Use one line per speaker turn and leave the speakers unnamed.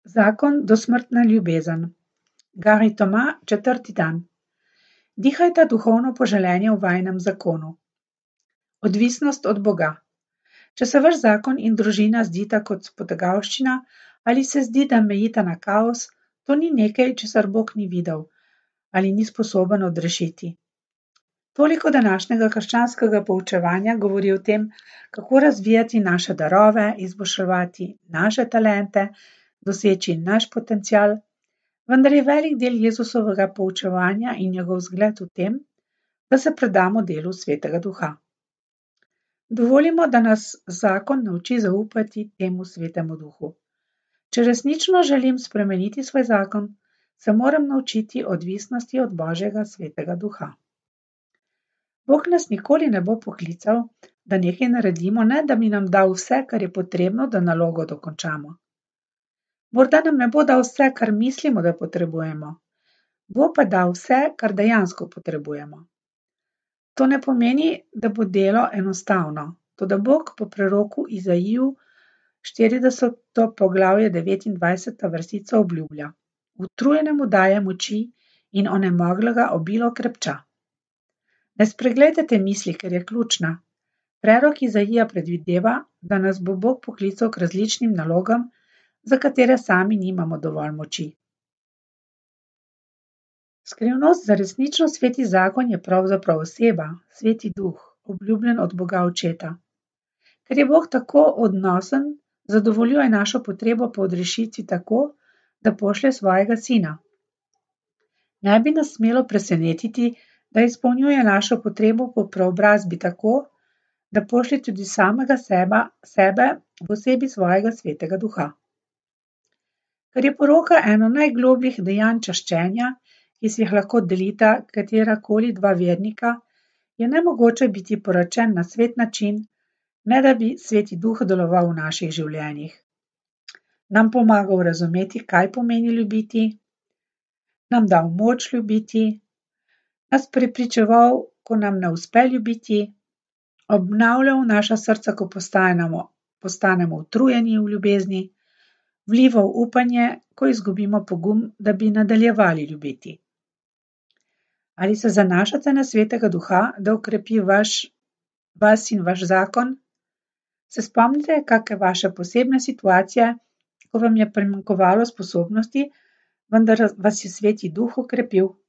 Zakon dosmrtna ljubezen. Gari Toma, 4. dan. Dihajta duhovno poželenje v vajinem zakonu. Odvisnost od Boga. Če se vaš zakon in družina zdita kot potegavščina ali se zdi, da mejita na kaos, to ni nekaj, česar Bog ni videl ali ni sposoben odrešiti. Toliko današnjega krščanskega poučevanja govori o tem, kako razvijati naše darove, izboljševati naše talente, doseči naš potencial, vendar je velik del Jezusovega poučevanja in njegov zgled v tem, da se predamo delu Svetega Duha. Dovolimo, da nas zakon nauči zaupati temu Svetemu Duhu. Če resnično želim spremeniti svoj zakon, se moram naučiti odvisnosti od Božjega Svetega Duha. Bog nas nikoli ne bo poklical, da nekaj naredimo, ne da bi nam dal vse, kar je potrebno, da nalogo dokončamo. Morda nam ne bo dal vse, kar mislimo, da potrebujemo, bo pa dal vse, kar dejansko potrebujemo. To ne pomeni, da bo delo enostavno, toda Bog po preroku Izaiju 40. poglavje 29. vrstica obljublja: utrujenemu daje moči in onemoglega obilo krepča. Ne spregledajte misli, ker je ključna. Prerok Izaija predvideva, da nas bo Bog poklical k različnim nalogam, za katere sami nimamo dovolj moči. Skrivnost za resnično sveti zakon je pravzaprav oseba, Sveti Duh, obljubljen od Boga Očeta. Ker je Bog tako odnosen, zadovoljuje našo potrebo po odrešitvi tako, da pošlje svojega sina. Ne bi nas smelo presenetiti, da izpolnjuje našo potrebo po preobrazbi tako, da pošlje tudi samega sebe v osebi svojega Svetega Duha. Ker je poroka eno najglobljih dejanj čaščenja, ki si jih lahko delita katerakoli dva vernika, je nemogoče biti poročen na svet način, ne da bi Sveti Duh deloval v naših življenjih. Nam pomagal razumeti, kaj pomeni ljubiti, nam dal moč ljubiti, nas prepričeval, ko nam ne uspe ljubiti, obnavljal naša srca, ko postanemo utrujeni v ljubezni, vlival upanje, ko izgubimo pogum, da bi nadaljevali ljubiti. Ali se zanašate na Svetega Duha, da okrepi vas in vaš zakon? Se spomnite kake vaše posebne situacije, ko vam je primanjkovalo sposobnosti, vendar vas je Sveti Duh okrepil?